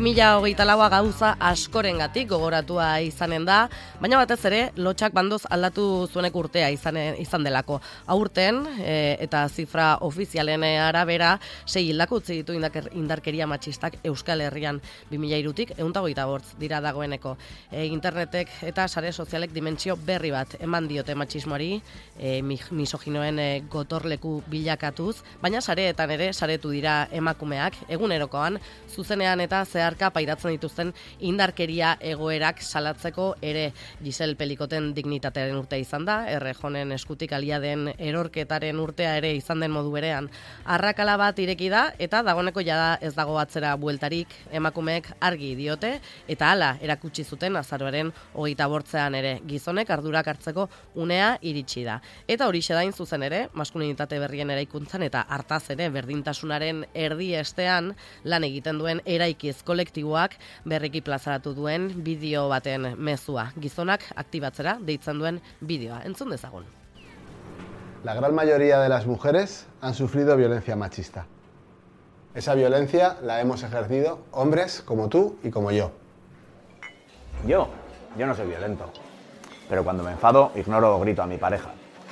2024 gauza askorengatik gogoratua izanen da, baina batez ere lotxak bandoz aldatu zuenek urtea izan delako. Aurten, eta zifra ofizialen arabera, 6 hildako utzi ditu indarkeria matxistak Euskal Herrian 2003-tik 125 dira dagoeneko. Internetek eta sare sozialek dimentsio berri bat eman diote matxismoari, misoginoen gotorleku bilakatuz, baina sareetan ere saretu dira emakumeak, egunerokoan, zuzenean eta zeharka pairatzen dituzten indarkeria egoerak salatzeko ere. Giselle Pelikoten dignitatearen urtea izan da, Errejonen eskutik aliaden erorketaren urtea ere izan den modu berean. Arrakala bat ireki da eta dagoeneko jada ez dago atzera bueltarik, emakumeek argi diote eta hala erakutsi zuten azaroaren 28ean ere. Gizonek ardurak hartzeko unea iritsi da. Eta horixe dain zuzen ere, maskulinitate berrien eraikuntzan eta hartaz ere berdintasunaren erdiestean lan egiten duen eraikiz kolektiboak berriki plazaratu duen bideo baten mezua. Gizonak aktibatzera deitzen duen bideoa. Entzun dezagun. La gran mayoría de las mujeres han sufrido violencia machista. Esa violencia la hemos ejercido hombres como tú y como yo. Yo no soy violento, pero cuando me enfado ignoro o grito a mi pareja.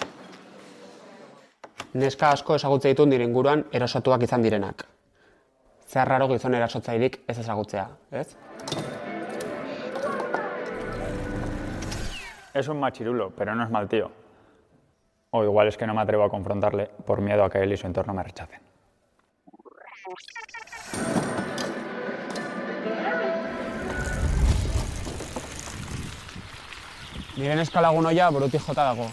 Neska asko ezagutze ditut nire inguruan erosatuak izan direnak. Zer raro gizon erasotzailerik ez ezagutzea, ez? Es un machirulo, pero no es mal tío. O igual es que no me atrevo a confrontarle por miedo a que él y su entorno me rechacen. Nire neska lagun ohia burutik jota dago.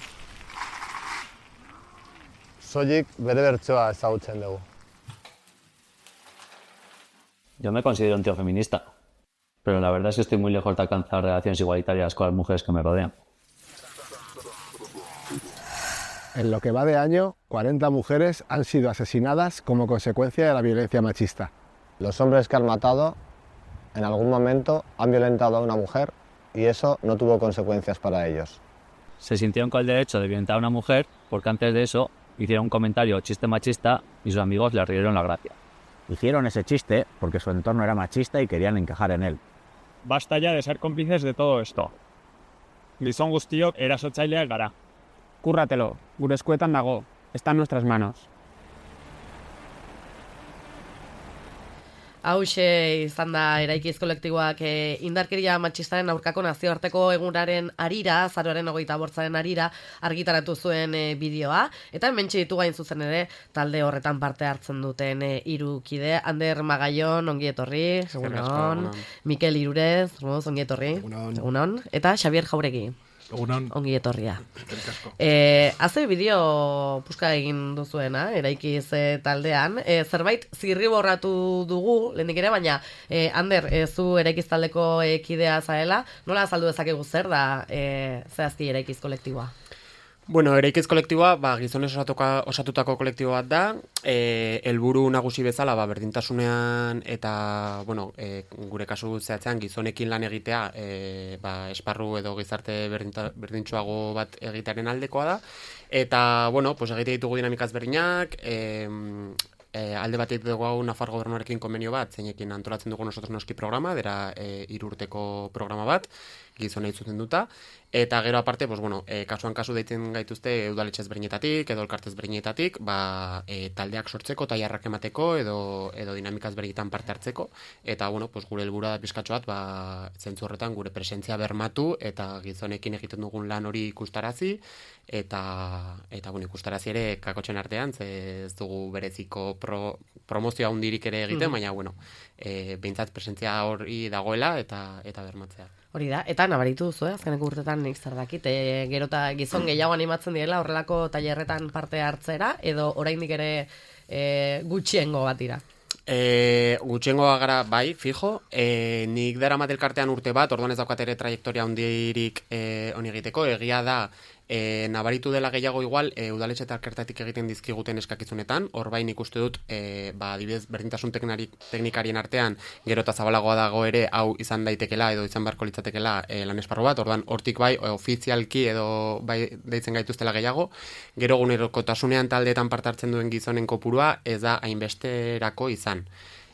Soilik bere bertsoa ezagutzen dugu. Yo me considero un tío feminista, pero la verdad es que estoy muy lejos de alcanzar relaciones igualitarias con las mujeres que me rodean. En lo que va de año, 40 mujeres han sido asesinadas como consecuencia de la violencia machista. Los hombres que han matado, en algún momento, han violentado a una mujer y eso no tuvo consecuencias para ellos. Se sintieron con el derecho de violentar a una mujer porque antes de eso hicieron un comentario chiste machista y sus amigos le rieron la gracia. Hicieron ese chiste porque su entorno era machista y querían encajar en él. Basta ya de ser cómplices de todo esto. Gizon guztiok erasotzaileak gara. Kurratelo, gure eskuetan dago, está en nuestras manos. Hauxe izan da eraikiz kolektiboak indarkeria matxistaren aurkako nazioarteko egunaren arira, azaroaren 28aren arira, argitaratu zuen bideoa, eta hementxe ditugu hain zuzen ere talde horretan parte hartzen duten 3 kide, Ander Magallon, ongi etorri, egunon, Mikel Irurez, ongi etorri, egunon, eta Xabier Jauregi. Ongi etorria. Haze bideo puska egin duzuena, eraikiz taldean. Zerbait zirriborratu dugu, lehenik ere, baina Ander, zu eraikiz taldeko kidea zaela, nola azaldu dezakegu zer da zehazki eraikiz kolektiboa? Bueno, eraikiz kolektiboa, gizonez osatutako kolektibo bat da, helburu nagusi bezala, berdintasunean eta, gure kasu zehatzean gizonekin lan egitea, esparru edo gizarte berdintsuago bat egitearen aldekoa da, eta, egite ditugu dinamikaz berdinak, alde batetik dugu hau Nafar gobernuarekin konbenio bat, zeinekin antolatzen dugu nosotros noski programa, dera 3 urteko programa bat, gizonei zuzenduta, eta gero aparte, kasuan kasu deitzen gaituzte udaletxe ezberdinetatik, edo elkarte ezberdinetatik, taldeak sortzeko, tailarrak emateko, edo dinamikaz berdinetan parte hartzeko, eta gure helburua da pizkatxo bat, zentzu horretan gure presentzia bermatu, eta gizonekin egiten dugun lan hori ikustarazi, eta ikustarazi ere kakotxen artean, ez dugu bereziko promozioa hundirik ere egiten, baina, behintzat presentzia hori dagoela eta bermatzea. Hori da, eta nabaritu duzu, azkeneko urtetan nik zer dakit, gero eta gizon gehiago animatzen direla horrelako tailerretan parte hartzera, edo oraindik ere gutxiengo bat dira? Gutxiengoa gara, bai, fijo. Nik daramat elkartean urte bat, orduan ez daukat ere trajektoria hundirik honi egiteko, egia da, nabaritu dela gehiago igual, udaletxe eta elkartatik egiten dizkiguten eskakizunetan, hor bain ikuste dut, adibidez, berdintasun teknikarien artean, gero eta zabalagoa dago ere, hau izan daitekela, edo izan beharko litzatekela lan esparru bat, orduan hortik bai, ofizialki edo bai deitzen gaituztela gehiago, gero gunerokotasunean taldeetan parte hartzen duen gizonen kopurua, ez da hainbesterako izan.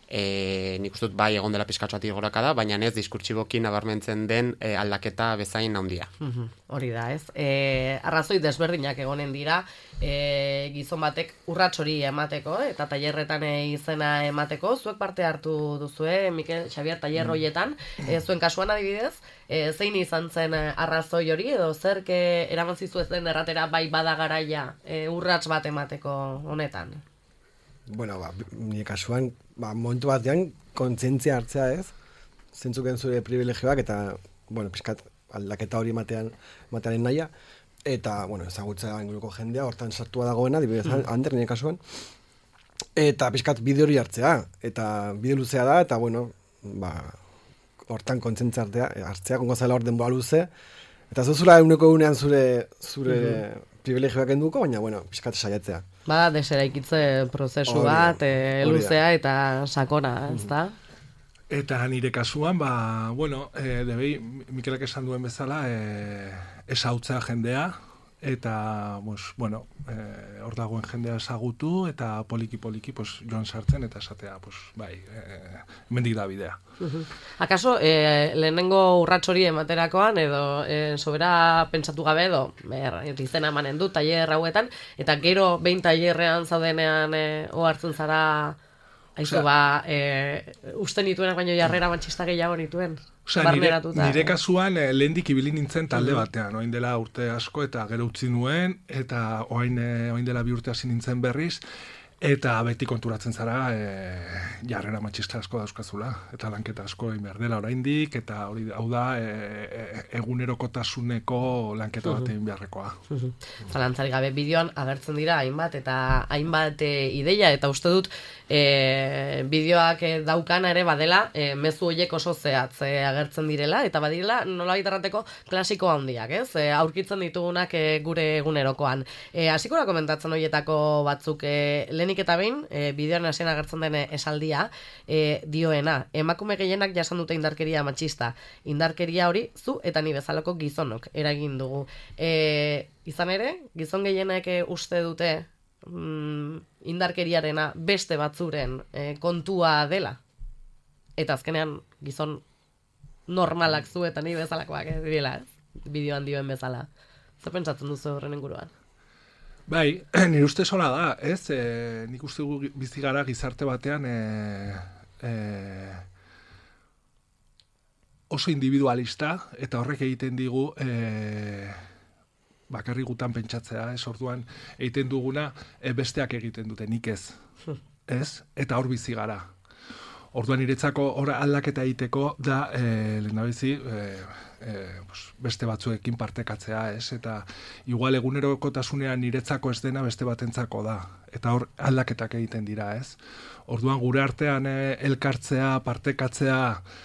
nik uste dut bai egon dela pizkatxoatik gorakada, baina ez diskurtsiboki nabarmentzen den aldaketa bezain handia. Hori da, ez? Arrazoi desberdinak egonen dira, gizon batek urrats hori emateko, eta tailerretan izena emateko, zuek parte hartu duzue, Mikel Xabier tailer horietan, zuen kasuan adibidez, zein izan zen arrazoi hori, edo zerk eraman zizuezen erratera bai bada garaia urrats bat emateko honetan? Bueno, nire kasuan, momentu batean kontzientzia hartzea ez, zentzuken zure privilegioak eta, bueno, pixkat aldaketa hori matearen nahia, eta, bueno, ezagutzea inguruko jendea, hortan sartua dagoena, dibidez, Ander, nire kasuan, eta pixkat bide hori hartzea, eta bide luzea da, eta, bueno, hortan kontzientzia hartzea, kongo zela hor denboa luze, eta zuzula eguneko egunean zure privilegioak enduko, baina, bueno, pixkat saiatzea. Bada, deseraikitze prozesu bat, luzea eta sakona, ez da? Eta nire kasuan, bueno, debei, Mikelak esan duen bezala, esautzea jendea, eta, bueno, hor dagoen jendea ezagutu, eta poliki-poliki joan sartzen, eta esatea, bai, mendik da bidea. Akaso, lehenengo urrats hori ematerakoan, edo sobera pentsatu gabe edo, izena emanen du, tailer hauetan, eta gero behin tailerrean zaudenean ohartzen zara, haizu uste nituenak baino jarrera matxista gehiago nituen. Nire kasuan lehendik ibili nintzen talde batean, oain dela urte asko eta gero utzi nuen, eta oain dela 2 urte hasi nintzen berriz, eta beti konturatzen zara jarrera matxista asko dauzkazula, eta lanketa asko egin behar dela oraindik, eta hori hau da egunerokotasuneko lanketa bat egin beharrekoa. Zalantzari gabe bideoan agertzen dira hainbat eta hainbat ideia, eta uste dut bideoak daukana ere badela mezu horiek oso zehatz agertzen direla, eta badirela nolabait errateko klasiko handiak, ez? Aurkitzen ditugunak gure egunerokoan. Hasiko da komentatzen horietako batzuk lehenik eta behin, bideoan hasien agertzen den esaldia, dioena, emakume gehienak jasan dute indarkeria matxista. Indarkeria hori zu eta ni bezalako gizonok eragin dugu. Izan ere, gizon gehienek uste dute indarkeriarena beste batzuren kontua dela. Eta azkenean gizon normalak zu eta ni bezalakoak direla, bideoan dioen bezala. Zer pentsatzen duzu horren inguruan? Bai, nire uste sola da, ez? Nik uste bizi gara gizarte batean oso individualista, eta horrek egiten digu bakarri gutan pentsatzea, ez? Orduan egiten duguna besteak egiten dute, nik ez. Ez? Eta hor bizi gara. Orduan niretzako hor aldaketa egiteko da lehendabizi beste batzuekin partekatzea, ez? Eta igual egunerokotasunean niretzako ez dena beste batentzako da. Eta hor aldaketak egiten dira, ez? Orduan gure artean elkartzea, partekatzea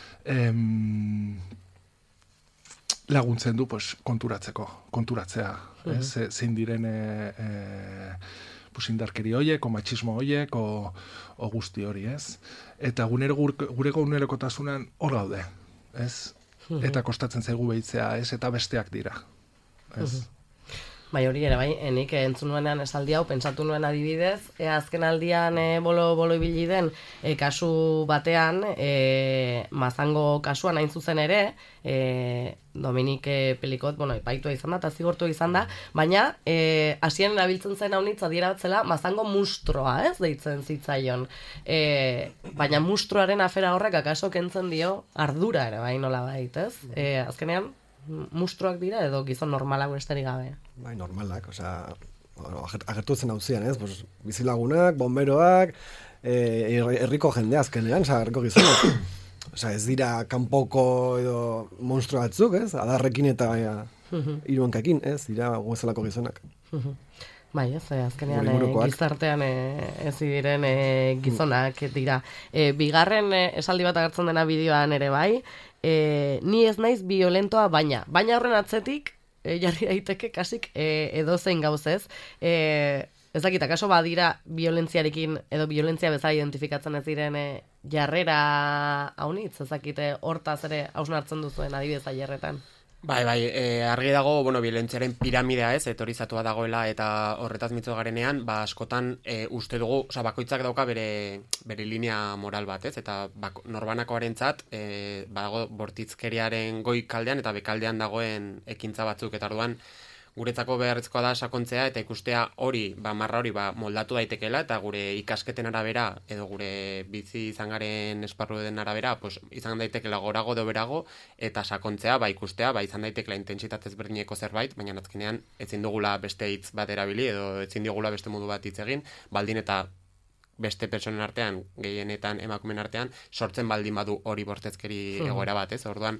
laguntzen du konturatzea, ez? Zein diren indarkeri horiek, o matxismo horiek, o guzti hori, ez? Eta gure egunerokotasunan hor gaude, ez? Eta kostatzen zaigu behitzea, ez? Eta besteak dira, ez? Bai, hori ere, bai, nik entzun nuenean esaldi hau, pentsatu nuen adibidez, azken aldian bolo ibili den, kasu batean, Mazango kasuan hain zuzen ere, Dominik Pelikot, epaitua izan da, eta zigortua izan da, baina hasien erabiltzen zen haunitza adieratzela Mazango mustroa, ez, deitzen zitzaion. Baina mustroaren afera horrek akaso kentzen dio ardura ere, bai, nola bait, ez? Azkenean, mustroak dira edo gizon normalak besterik gabe? Bai, normalak, agertu zen hauzian, ez? Bizilagunak, bomberoak, herriko jendea azkenean, herriko gizonak. Ez dira kanpoko edo monstru batzuk, ez? Adarrekin eta hiruhankekin, ez? Dira guzelako gizonak. Bai, ez, azkenean gizartean ez diren gizonak dira. Bigarren esaldi bat agertzen dena bideoan ere bai, ni ez naiz violentoa baina horren atzetik jarri daiteke kasik edozein gauzez. Ez dakit, akaso badira violentziarekin edo violentzia bezala identifikatzen ez diren jarrera haunitz, ez dakit hortaz ere hausnartzen duzuen adibidez ailerretan. Bai, argi dago, biolentziaren piramidea etorizatua dagoela eta horretaz mitzo garenean, askotan uste dugu, bakoitzak dauka bere linea moral bat, eta norbanakoarentzat badago bortitzkeriaren goi kaldean eta bekaldean dagoen ekintza batzuk, eta orduan guretzako beharrezkoa da sakontzea eta ikustea hori, marra hori moldatu daitekeela eta gure ikasketen arabera edo gure bizi izan garen esparruen arabera izan daitekeela gorago edo berago eta sakontzea ikustea izan daitekeela intentsitatez berdineko zerbait, baina azkenean ezin dugula beste hitz bat erabili edo ezin digula beste modu bat hitz egin, baldin eta beste pertsonen artean, gehienetan emakumen artean, sortzen baldin badu hori bortezkeri egoera bat, orduan,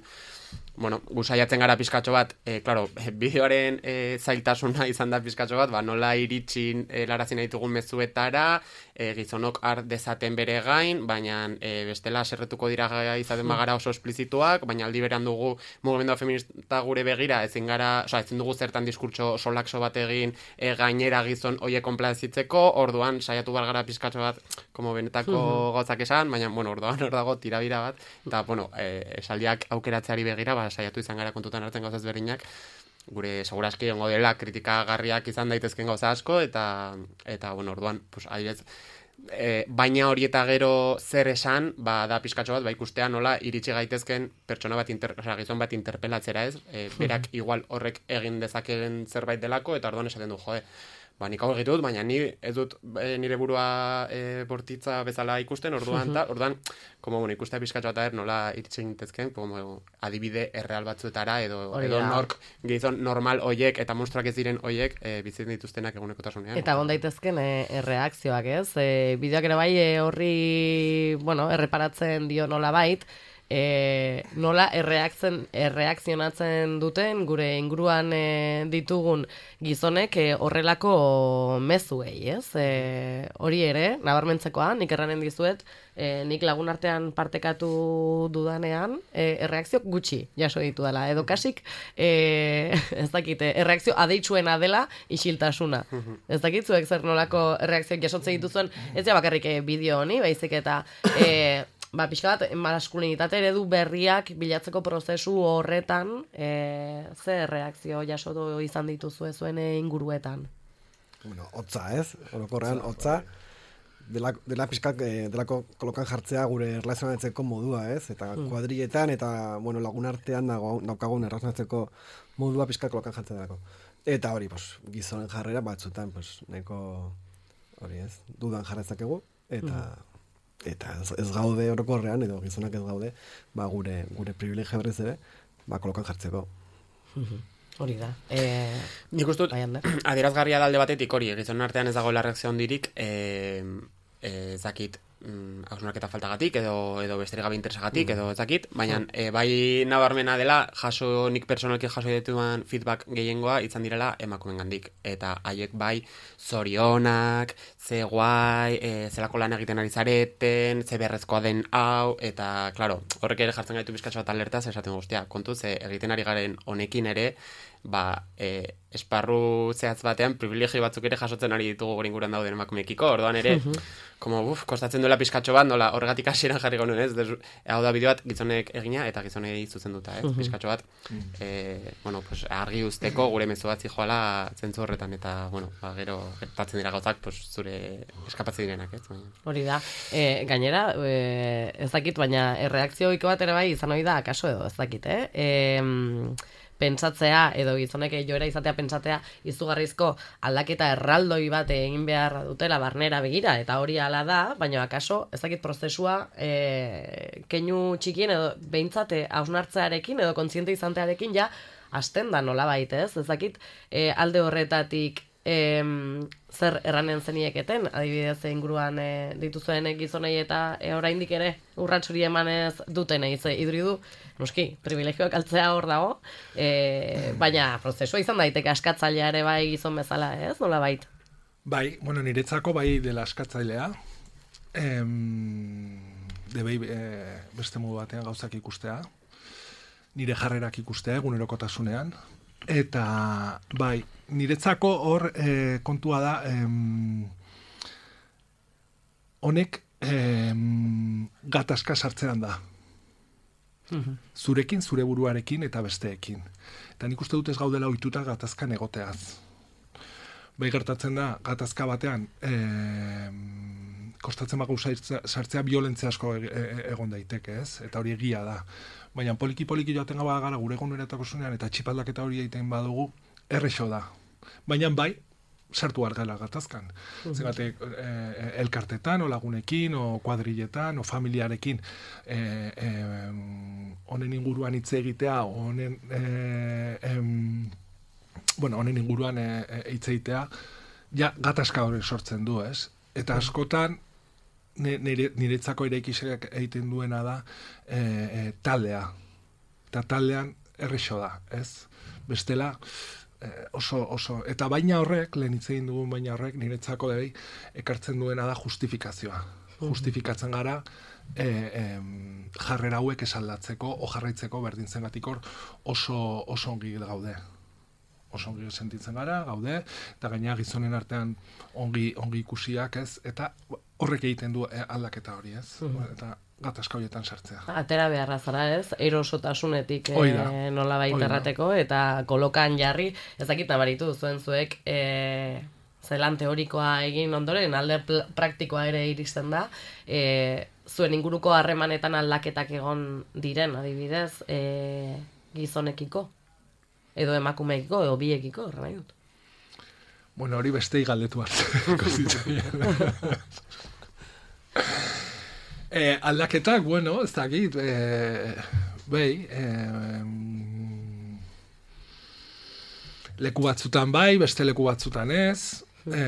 gu saiatzen gara pizkatxo bat, bideoaren zailtasuna izan da pizkatxo bat, nola iritsin larazi nahi dugun mezuetara, gizonok har dezaten bere gain, baina bestela serretuko dira izaten bagara oso esplizituak, baina aldi beran dugu mugimendua feminista gure begira, ezin dugu zertan diskurtso solakso bat egin gainera gizon hoiek konplazitzeko, orduan saiatu gara pizkatxo bat, como benetako gauzak esan, baina, orduan hor dago tirabira bat, eta, esaldiak aukeratzeari begira, saiatu izan gara kontutan hartzen gauzaz berdinak, gure seguraski ongo dela kritikagarriak izan daitezken gauza asko, eta orduan, adibidez, baina hori eta gero zer esan, da pizkatxo bat, ikustea nola iritsi gaitezken pertsona bat, gizon bat interpelatzera berak igual horrek egin dezakeen zerbait delako, eta orduan esaten du, nik hau egitut, baina ni ez dut nire burua bortitza bezala ikusten, orduan, ikustea pizkatxo bat nola iritsi gintezken, adibide erreal batzuetara, edo nork gizon normal oiek eta monstruak ez diren oiek bizitzen dituztenak egunekotasunean. Eta daitezken erreakzioak, ez? Bideoak ere bai horri, erreparatzen dio nola bait, nola erreakzionatzen duten gure inguruan ditugun gizonek horrelako mezuei, ez? Hori ere, nabarmentzekoa, nik erranen dizuet, nik lagun artean partekatu dudanean, erreakzio gutxi jaso ditu dela, edo kasik, ez dakite, erreakzio adeitsuena dela isiltasuna. Ez dakitzuek zer nolako erreakzioak jasotze dituzuen, ez ja bakarrik bideo honi, baizik eta pixka bat, maskulinitate eredu berriak bilatzeko prozesu horretan, ze reakzio jasotu izan dituzu zuen inguruetan? Hotza, ez? Orokorrean, hotza, dela pixkat, delako kolokan jartzea gure erlazionatzeko modua, ez? Eta kuadrilletan, eta lagun artean daukagun erlazionatzeko modua pixkat kolokan jartzea delako. Eta hori, gizonen jarrera batzutan, nahiko, hori ez, dudan jarretzakegu, eta ez gaude orokorrean, edo gizonak ez gaude, gure privilegio berriz ere, kolokan jartzeko. Hori da. Nik uste dut, adierazgarria da alde batetik hori, gizonen artean ez dagoela erreakzio hondirik, ezakit, hausnarketa faltagatik, edo besterik gabe interesagatik, edo ezakit, baina bai nabarmena dela, nik personalki jaso dituan feedback gehiengoa izan direla emakumen gandik. Eta haiek bai zorionak, ze guai, zelako lan egiten ari zareten, ze beharrezkoa den hau, eta, klaro, horrek ere jartzen gaitu bizkatxo bat alertaz, esaten guztia, kontu, ze egiten ari garen honekin ere, esparru zehatz batean privilegio batzuk ere jasotzen ari ditugu gure inguruan dauden emakumekiko, orduan ere kostatzen duela pizkatxo bat, nola horregatik hasieran jarri gaunuen, ez? Hau da bideo bat gizonek egina eta gizonei zuzenduta, ez? Pizkatxo bat, argi usteko gure mezu bat zijoala zentzu horretan, eta, gero gertatzen dira gauzak, zure eskapatzen direnak, ez? Hori da, gainera, ez dakit, baina erreakzioiko bat ere bai izan hori da, akaso edo, ez dakit, pentsatzea, edo gizonek joera izatea pentsatzea izugarrizko aldaketa erraldoi bat egin beharra dutela barnera begira, eta hori hala da, baina akaso, ez dakit prozesua keinu txikien edo behintzate hausnartzearekin edo kontziente izantearekin ja hasten da nola baita, ez dakit alde horretatik zer erranen zenieketen, adibidez inguruan dituzuen gizonei eta oraindik ere urratsuri emanez dutenei, iduridu, noski, privilegioak altzea hor dago, baina prozesua izan daiteke askatzailea ere bai gizon bezala, ez? Nola bait? Bai, niretzako bai dela askatzailea, debei beste modu batean gauzak ikustea, nire jarrerak ikustea egunerokotasunean, eta bai, niretzako hor kontua da honek gatazka sartzean da. Zurekin, zure buruarekin eta besteekin. Eta nik uste dut ez gaudela ohituta gatazkan egoteaz. Bai gertatzen da, gatazka batean, kostatzen bagu sartzea violentzia asko egon daiteke, ez? Eta hori egia da. Baina poliki-poliki joaten gara gure eguneratasunean eta txipaldaketa hori egiten badugu, errexo da. Baina bai, sartu argela gatazkan. Zegatik, elkartetan, o lagunekin, o kuadrilletan, o familiarekin, honen inguruan hitz egitea, honen inguruan hitz egitea, ja gatazka hori sortzen du, ez? Eta askotan, niretzako eraikizek egiten duena da taldea. Eta taldean errexo da, ez? Bestela, oso. Eta baina horrek, lehen hitz egin dugun baina horrek, niretzako ekartzen duena da justifikazioa. Justifikatzen gara, jarrera hauek esaldatzeko, o jarraitzeko berdin zengatik hor oso ongi gaude. Oso ongi sentitzen gara, gaude, eta gaina gizonen artean ongi ikusiak, ez? Eta horrek egiten du aldaketa hori, ez? Eta gatazka horietan sartzea. Atera beharra zara, ez? Erosotasunetik nola baita errateko, eta kolokan jarri, ez dakit nabaritu zuen zuek, zelan teorikoa egin ondoren, alde praktikoa ere iristen da, zuen inguruko harremanetan aldaketak egon diren, adibidez, gizonekiko, edo emakumeekiko, edo biekiko, erra nahi dut. Bueno, hori bestei galdetu hartzeko zitzen. Aldaketak, bueno, ez dakit, leku batzutan bai, beste leku batzutan ez,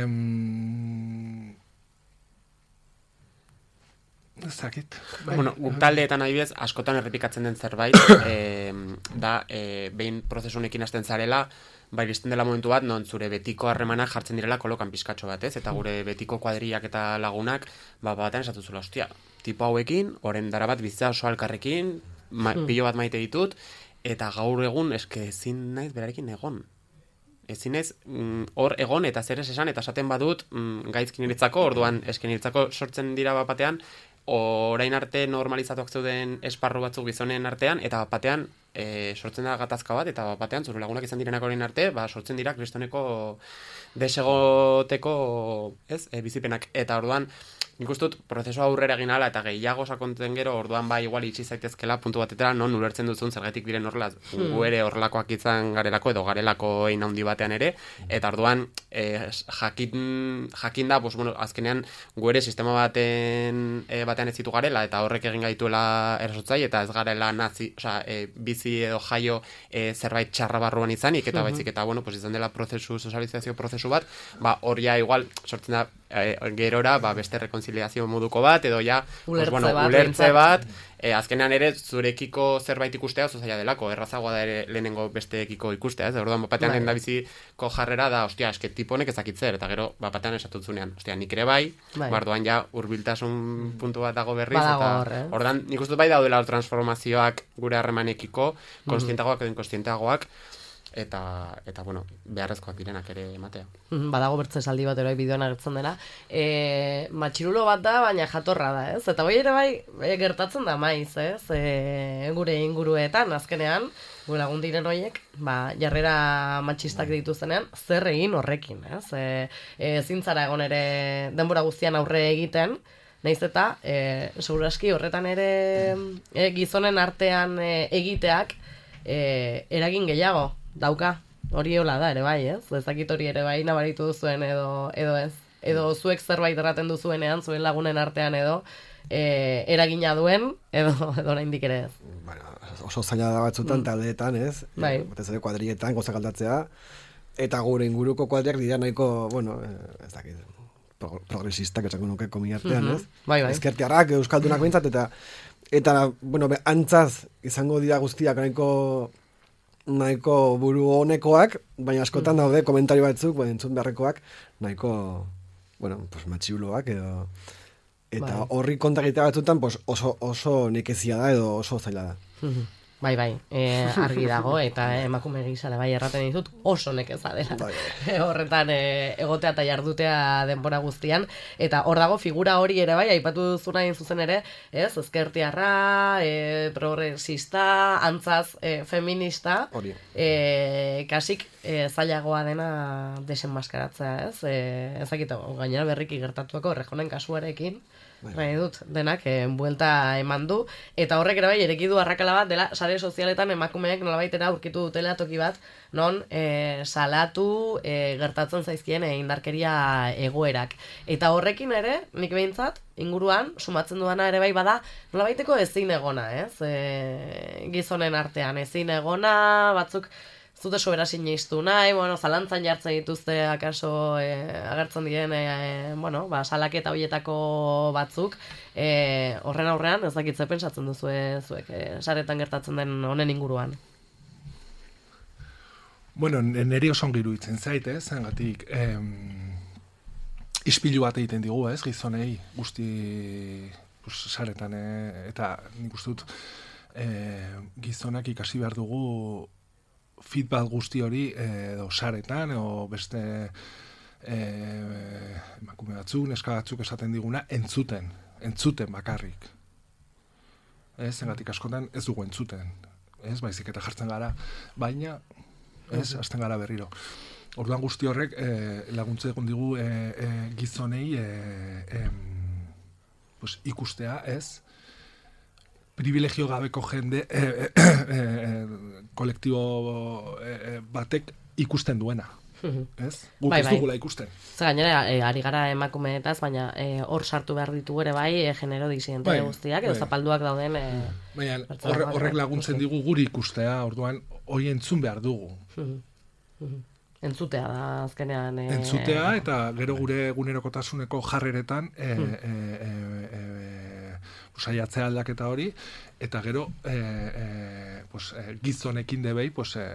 ez dakit. Bueno, guk taldeetan adibidez, askotan errepikatzen den zerbait, da, behin prozesunekin hasten zarela, bai iristen dela momentu bat, non zure betiko harremanak jartzen direla kolokan pizkatxo bat, ez? Eta gure betiko kuadriak eta lagunak, batean esatu zula, ostia, tipo hauekin, oren dara bat bizitza oso alkarrekin, pilo bat maite ditut, eta gaur egun eske ezin naiz berarekin egon. Ezin naiz hor egon eta zer ez esan, eta esaten badut gaizki niretzako, orduan eske niretzako sortzen dira batean, orain arte normalizatuak zeuden esparru batzuk gizonen artean, eta batean sortzen da gatazka bat, eta batean zure lagunak izan direnak orain arte, sortzen dira kristoneko desegoteko bizipenak. Eta orduan, nik uste dut, prozesua aurrera egin ala, eta gehiago sakontzen gero, orduan bai igual itxi zaitezkela puntu batetera, non ulertzen duzun zergatik diren horrela, gu ere horrelakoak izan garelako, edo garelako ein handi batean ere, eta orduan, jakin da, azkenean, gu ere sistema batean ez ditu garela, eta horrek egin gaituela erasotzai, eta ez garela bizi edo jaio zerbait txarra barruan izanik, eta baizik, eta izan dela sozializazio prozesu bat, hori igual sortzen da gerora, beste rekonziliazio moduko bat, edo ja, ulertze bat, azkenean ere zurekiko zerbait ikustea oso zaila delako, errazagoa da ere lehenengo besteekiko ikustea, ez? Orduan, batean lehen da biziko jarrera da, ostia, eske tiponek ezakitzer, eta gero, batean esatutzunean, ostia, nik ere bai, barduan ja urbiltasun puntu bat dago berriz, eta orduan, nik uste bai daudela transformazioak gure harremanekiko, konstientagoak edo inkonstientagoak, eta beharrezkoak direnak ere ematea. Badago bertze esaldi bat eroi bideoan agertzen dela. Matxirulo bat da, baina jatorra da, ez? Eta bai ere bai gertatzen da maiz, ez? Gure inguruetan, azkenean, gure lagun diren horiek, jarrera matxistak dituzenean, zer egin horrekin, ez? Zintzara egon ere denbora guztian aurre egiten, nahiz eta, seguraski horretan ere gizonen artean egiteak eragin gehiago dauka, hori hola da ere bai, ez? Ezakit hori ere bai nabaritu duzuen edo ez. Edo zuek zerbait erraten duzuenean, zuen lagunen artean edo eragina duen, edo oraindik ere ez. Bueno, oso zaila da batzutan taldeetan, ez? Bai. Batez ere kuadrilletan, gozak aldatzea, eta gure inguruko kuadriak dira nahiko, ez dakit, progresistak esango nuke komiartean, ez? Bai. Ezkertiarrak, euskaldunak behintzat, eta antzaz izango dira guztiak nahiko buru honekoak, baina askotan daude komentario batzuk, entzun beharrekoak, nahiko, matxiuloak edo, eta horri kontagitea batzutan oso nekezia da edo oso zaila da. Bai, argi dago, eta emakume gisara bai erraten ditut oso nekeza dela. Horretan egotea eta jardutea denbora guztian, eta hor dago figura hori ere bai, aipatu duzuna egin zuzen ere, ez, ezkertiarra, progresista, antzaz feminista, kasik zailagoa dena desenmaskaratzea, ez? Ezakito, gainera berriki gertatuako Errejonen kasuarekin, nahi dut, denak buelta eman du, eta horrek ere bai, ereki du arrakala bat, dela sare sozialetan emakumeek nolabaitera aurkitu dutela toki bat, non salatu gertatzen zaizkien indarkeria egoerak. Eta horrekin ere, nik behintzat, inguruan, sumatzen duana ere bai bada, nolabaiteko ezin egona, ez? Gizonen artean, ezin egona, batzuk, zute sobera sinestu nahi, zalantzan jartzen dituzte akaso agertzen diren, salaketa horietako batzuk, horren aurrean, ez dakitze pentsatzen duzu zuek, saretan gertatzen den honen inguruan. Bueno, niri oso ongi iruditzen zait, zengatik, ispilu bat egiten digu, gizonei, guzti saretan, eta nik uste dut, gizonak ikasi behar dugu feedback guzti hori edo saretan edo beste emakume batzuk, neska batzuk esaten diguna entzuten bakarrik. Zengatik askotan ez dugu entzuten. Baizik eta jartzen gara, baina hasten gara berriro. Orduan guzti horrek laguntza egon digu gizonei ikustea, privilegio gabeko jende kolektibo batek ikusten duena. Guk ez dugula ikusten. Gainera, ari gara emakumeetaz, baina hor sartu behar ditu ere bai, genero disidente guztiak, edo zapalduak dauden. Baina horrek laguntzen digu guri ikustea, orduan hori entzun behar dugu. Entzutea da, azkenean. Entzutea, eta gero gure egunerokotasuneko jarreretan saiatzea aldaketa hori, eta gero gizonekin debei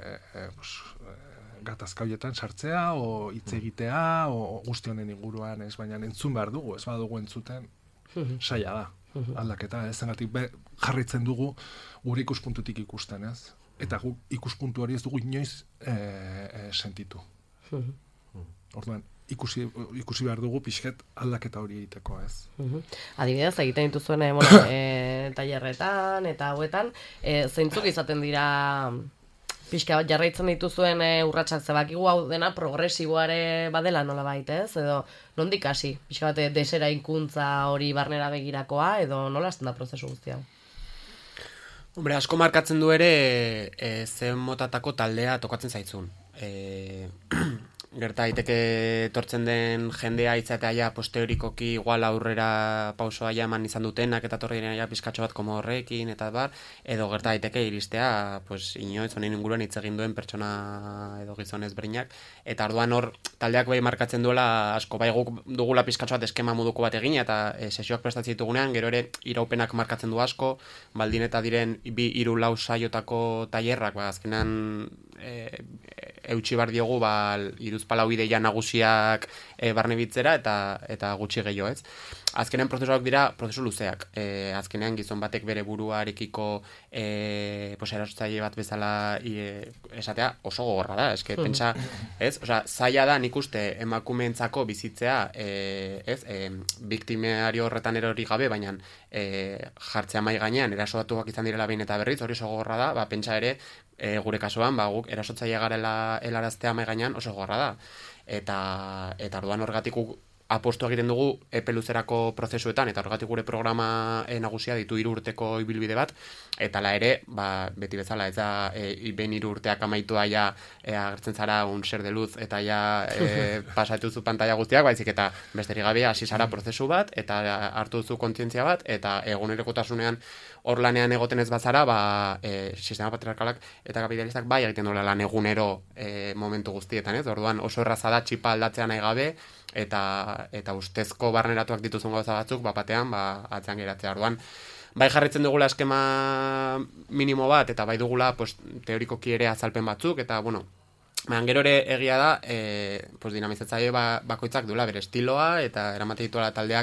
gatazka horietan sartzea, o hitz egitea, o guzti honen inguruan, baina entzun behar dugu, ez badugu entzuten, saia da, aldaketa, zengatik jarraitzen dugu gure ikuspuntutik ikusten, eta guk ikuspuntu hori ez dugu inoiz sentitu. Orduan, ikusi behar dugu pixket aldaketa hori egiteko, Adibidez, egiten dituzuen tailerretan eta hauetan, zeintzuk izaten dira pixka bat jarraitzen dituzuen urratsak, zebakigu hau dena progresiboare badela nolabait, edo nondik hasi, pixka bat desera ikuntza hori barnera begirakoa, edo nola hasten da prozesu guztia? Hombre, asko markatzen du ere zen motatako taldea tokatzen zaitzun. Gerta daiteke etortzen den jendea izatea ja teorikoki igual aurrera pausoa ja eman izan dutenak eta torri diren ja pizkatxo bat komo horrekin eta bar, edo gerta daiteke iristea inoiz honen inguruan hitz egin duen pertsona edo gizon ezberdinak, eta orduan hor taldeak bai markatzen duela asko, bai guk dugula pizkatxo bat eskema moduko bat egin eta sesioak prestatzen ditugunean, gero ere iraupenak markatzen du asko, baldin eta diren 2-3 saiotako tailerrak, azkenan eutxi bar diogu iruzpalau ideia nagusiak barne bitzera eta gutxi gehiago, Azkenean prozesuak dira prozesu luzeak. Azkenean gizon batek bere buruarekiko erasotzaile bat bezala esatea oso gogorra da. Eske pentsa, zaila da nik uste emakumeentzako bizitzea, biktimario horretan erori gabe, baina jartzea mai gainean erasotatuak izan direla behin eta berriz, hori oso gogorra da, pentsa ere gure kasuan, guk erasotzaile garela helaraztea mai gainean oso gogorra da. Eta orduan horregatik apostu egiten dugu epe luzerako prozesuetan, eta horregatik gure programa nagusia ditu 3 urteko ibilbide bat, eta la ere, beti bezala, ez da, ben 3 urteak amaitua ja agertzen zara un ser de luz, eta ja pasatuzu pantalla guztiak, baizik eta besterik gabe hasi zara prozesu bat, eta hartu duzu kontzientzia bat, eta egunerokotasunean hor lanean egoten ez bazara, sistema patriarkalak eta kapitalistak bai egiten dola lan egunero momentu guztietan, ez? Orduan oso erraza da txipa aldatzea nahi gabe, eta ustezko barneratuak dituzun gauza batzuk, batean, atzean geratzea. Orduan, bai jarritzen dugula eskema minimo bat, eta bai dugula teorikoki ere azalpen batzuk, eta, gero ere egia da, dinamizatzaile bakoitzak duela bere estiloa, eta eramate dituela taldeak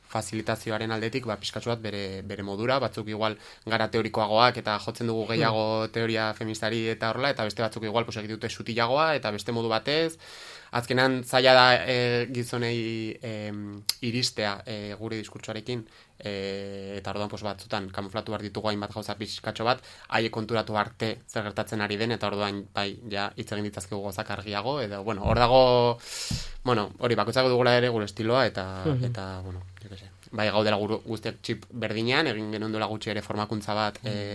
facilitazioaren aldetik, pixkatxo bat bere modura, batzuk igual gara teorikoagoak eta jotzen dugu gehiago teoria feministari eta horrela, eta beste batzuk igual egite dute sutilagoa eta beste modu batez. Azkenan zaila da gizonei iristea gure diskurtsoarekin, eta orduan batzutan kamuflatu behar ditugu hainbat gauza pixkatxo bat, haiek konturatu arte zer gertatzen ari den, eta orduan ja hitz egin ditzazkegu gozak argiago, edo, hor dago, hori bakoitzako dugula ere gure estiloa, eta jo que se. Bai, gaudela guztiak txip berdinean, egin genuen duela gutxi ere formakuntza bat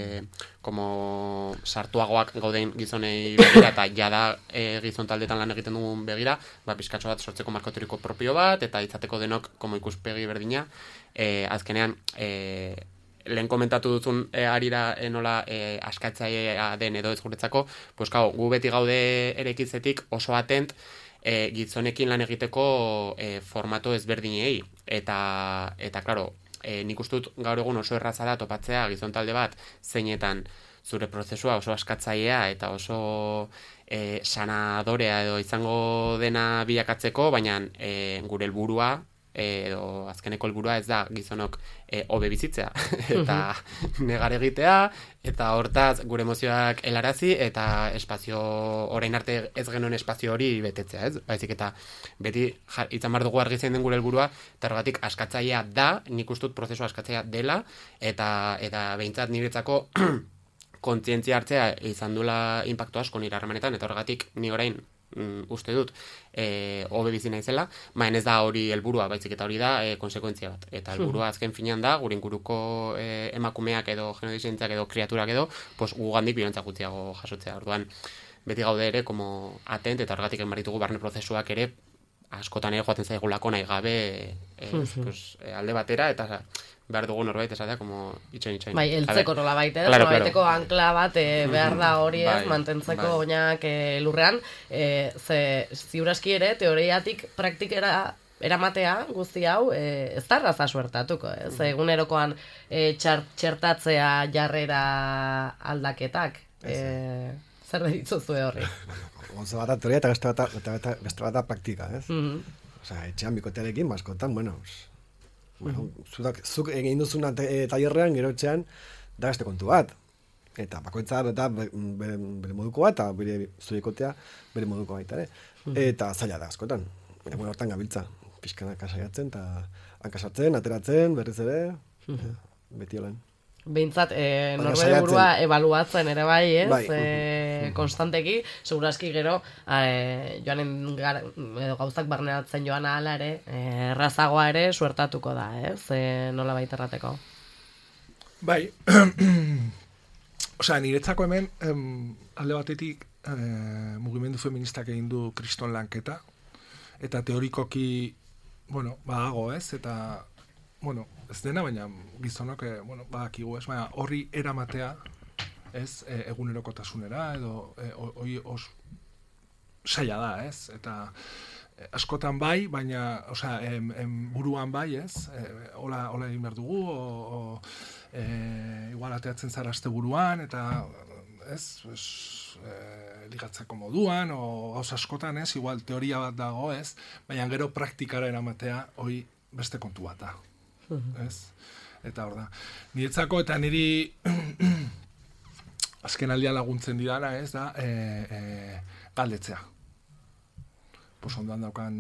como sartuagoak gauden gizonei begira, eta jada gizon taldetan lan egiten dugun begira, pixkatxo bat sortzeko marko teoriko propio bat, eta izateko denok como ikuspegi berdina, azkenean lehen komentatu duzun arira nola askatzailea den edo ez guretzako, gu beti gaude erekitzetik oso atent gizonekin lan egiteko formato ezberdinei, eta claro, nik uste dut gaur egun oso erraza da topatzea gizon talde bat zeinetan zure prozesua oso askatzailea eta oso sanadorea edo izango dena bilakatzeko, baina gure helburua edo azkeneko helburua ez da gizonok hobe bizitzea eta negar egitea eta hortaz gure emozioak helarazi eta espazio orain arte ez genuen espazio hori betetzea, ez? Baizik eta beti izan behar dugu argi zein den gure helburua, eta horregatik askatzailea da, nik uste dut prozesu askatzailea dela, eta behintzat niretzako kontzientzia hartzea izan duela inpaktu asko nire harremanetan, eta horregatik ni orain uste dut hobe bizi naizela, baina ez da hori helburua, baizik eta hori da konsekuentzia bat. Eta helburua azken finean da, gure inguruko emakumeak edo genodizentziak edo kriaturak edo, gugandik biolentzia gutxiago jasotzea. Orduan, beti gaude ere, como atent, eta horregatik enbaritugu barne prozesuak ere, askotan ere joaten zaigulako nahi gabe alde batera, eta behar dugu norbait esatea, como itxoin. Bai, eltzeko nola baita, nolabaiteko ankla bat behar da hori ez, mantentzeko oinak lurrean, ze ziuraski ere, teoriatik praktikera eramatea guzti hau, ez da raza suertatuko, ez? Egunerokoan txertatzea jarrera aldaketak, zer dituzue horri? Gauza bat da teoria eta beste bat da praktika, ez? Osea, etxean bikotearekin, baskotan, zuk egin duzuna tailerrean, gero etxean, da beste kontu bat. Eta bakoitza eta bere moduko bat, eta bere zurikotea bere moduko baita ere. Eta zaila da askotan. Hortan gabiltza, pixkanak saiatzen, eta hankasartzen, ateratzen, berriz ere, beti olan. Behintzat, norbere burua ebaluatzen ere bai, ez? Konstanteki, seguraski gero, joanen edo gauzak barneratzen joan ahala ere, errazagoa ere suertatuko da, ez? Nola baita errateko. Bai, osea, niretzako hemen, alde batetik, mugimendu feministak egin du kriston lanketa, eta teorikoki, badago, ez? Eta, ez dena, baina gizonok, badakigu, ez? Baina horri eramatea, ez, egunerokotasunera, edo hori saia da, ez? Eta askotan bai, baina, osea, buruan bai, ez? Hola egin behar dugu, igual ateatzen zara aste buruan, eta, ez? Ligatzeko moduan, o gauza askotan, ez? Igual teoria bat dago, ez? Baina gero praktikara eramatea, hori beste kontu bat da. Ez? Eta hor da. Niretzako eta niri azken aldian laguntzen didana, ez da, galdetzea. Ondoan daukan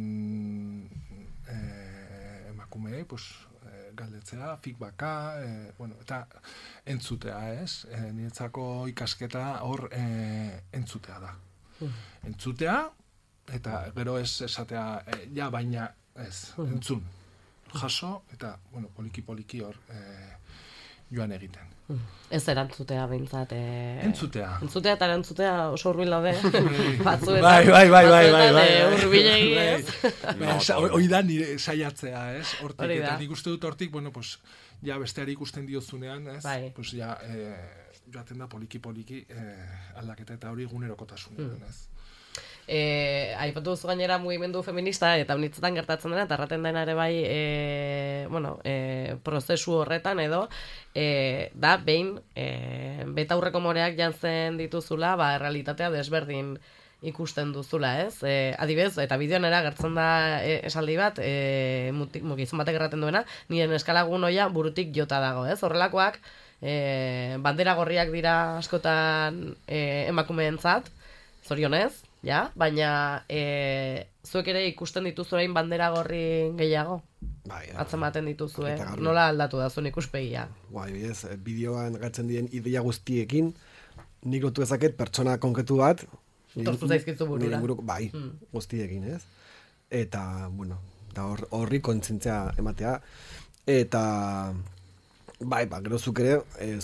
emakumei, galdetzea, feedbacka, eta entzutea, ez? Niretzako ikasketa hor entzutea da. Entzutea, eta gero ez esatea, ja, baina ez, entzun. Jaso, eta, poliki-poliki hor joan egiten. Ez erantzutea behintzat. Entzutea. Entzutea eta erantzutea oso hurbil daude. Batzuetan. Bai. Hurbilegi, ez? Hoi da nire saiatzea, ez? Hortik, eta nik uste dut hortik, ja besteari ikusten diozunean, ez? Ja, joaten da poliki-poliki aldaketa eta hori egunerokotasunean, ez? Aipatu duzu gainera mugimendu feminista eta unitzetan gertatzen dena eta erraten dena ere bai prozesu horretan edo da behin betaurreko moreak jantzen dituzula realitatea desberdin ikusten duzula, ez? Adibidez, eta bideoan gertzen da esaldi bat, gizon batek erraten duena, nire eskalagun oia burutik jota dago, ez? Horrelakoak, bandera gorriak dira askotan emakumeentzat, zorionez, ja? Baina zuek ere ikusten dituzu orain bandera gorri gehiago? Bai, atzematen dituzue, nola aldatu da zuen ikuspegia? Bai, bideoan gatzen diren ideia guztiekin, nik lotu ezaket pertsona konkretu bat, tortu zaizkizu burura. Bai, guztiekin, ez? Eta, bueno, horri kontzientzia ematea, eta bai, gero zuk ere,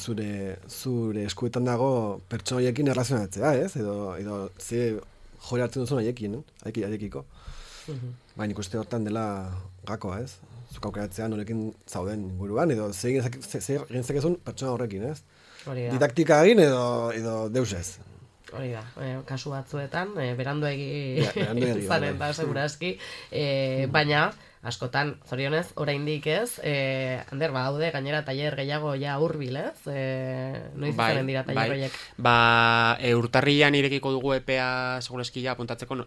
zure eskuetan dago pertsona horiekin erlazionatzea, ez? Edo ze jore hartzen duzun haiekin, haiekiko. Baina ikuste hortan dela gakoa, ez? Zuk aukeratzea norekin zauden inguruan, edo zer egin zakezun pertsona horrekin, ez? Didaktika egin edo deus ez. Hori da, kasu batzuetan, beranduegi zanen da, segurazki, baina, askotan, zorionez, oraindik ez, Ander, badaude, gainera tailer gehiago ja hurbil, ez? Noiz izanen dira tailer horiek? Urtarrian irekiko dugu EPEA segurazki ja apuntatzeko,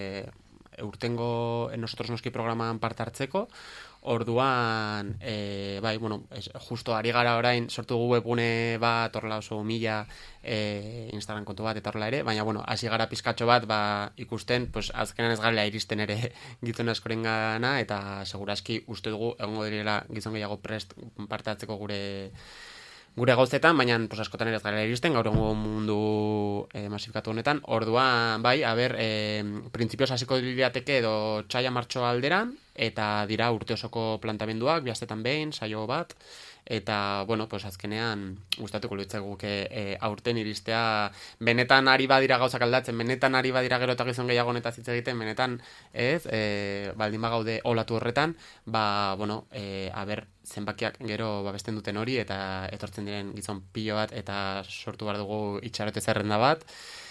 urtengo nosotros noski programan parte hartzeko, orduan, justo ari gara orain, sortu dugu webgune bat, horrela oso 1000 Instagram kontu bat, eta horrela ere, baina, hasi gara pizkatxo bat, ikusten, azkenan ez garela iristen ere gizon askoren gana, eta segurazki uste dugu, egongo direla gizon gehiago prest parte hartzeko gure gauzetan, baina askotan ere ez gara iristen, gaur egungo mundu masifikatu honetan. Orduan, printzipioz hasiko lirateke edo txaila martxo alderan, eta dira urte osoko plantamenduak, bihastetan behin, saio bat, eta, azkenean gustatuko litzaiguke aurten iristea, benetan ari badira gauzak aldatzen, benetan ari badira gero eta gizon gehiago honetaz hitz egiten, benetan, baldin bagaude olatu horretan, zenbakiak gero babesten duten hori, eta etortzen diren gizon pilo bat, eta sortu behar dugu itxarote zerrenda bat.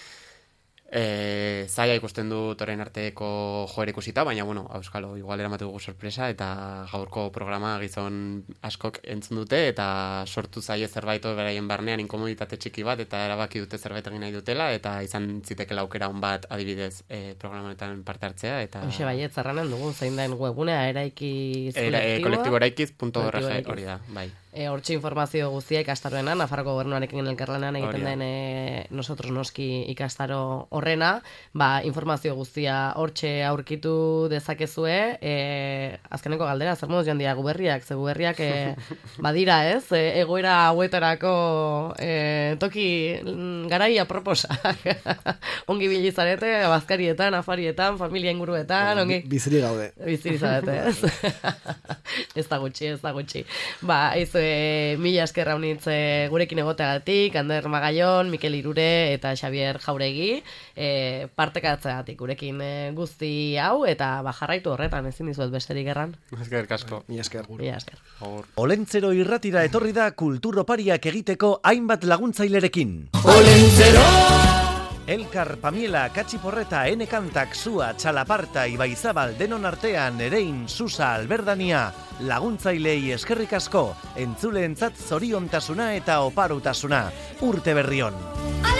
Zaila ikusten dut orain arteko joera ikusita, baina, auskalo, igual eramatu dugu sorpresa, eta gaurko programa gizon askok entzun dute, eta sortu zaie zerbait beraien barnean inkomoditate txiki bat, eta erabaki dute zerbait egin nahi dutela, eta izan zitekela aukera on bat adibidez programanetan parte hartzea. Hoxe baiet, zerranen dugu, zein den webgunea eraikiz kolektiboeraikiz.org hori da, bai. Hortxe informazio guztia ikastaroena, Nafarroko gobernuarekin elkarlanean egiten den nosotros noski ikastaro horrena, informazio guztia hortxe aurkitu dezakezue, azkeneko galdera, zer moduz joan dira guberriak, ze guberriak badira ez, egoera hauetarako toki garai aproposa. Ongi bilizarete, bazkarietan, afarietan, familia inguruetan, ongi. Biziri gaude. Biziri zarete, ez? Ez da gutxi. Mila esker raunitz gurekin egoteagatik, Ander Magallon, Mikel Irure eta Xavier Jauregi, partekatzeagatik gurekin guzti hau, eta jarraitu horretan, ezin dizuet besterik erran. Eskerrik asko. Mila esker. Olentzero irratira etorri da kulturopariak egiteko hainbat laguntzailerekin. Olentzero! Elkar, Pamiela, Katxiporreta, Enekantak, Zua, Txalaparta, Ibaizabal, denon artean, Erein, Susa, Alberdania, laguntzailei eskerrik asko, entzuleentzat zoriontasuna eta oparutasuna. Urte berrion!